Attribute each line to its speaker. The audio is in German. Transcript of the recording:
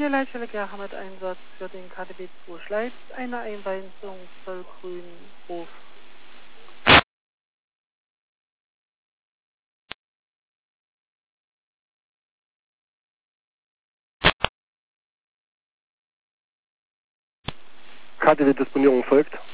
Speaker 1: Hier Leitstelle Gerhammer Einsatz für den KDB 2 Schleiz, eine Einweisung Vollgrün Hof.
Speaker 2: KDW-Disponierung folgt.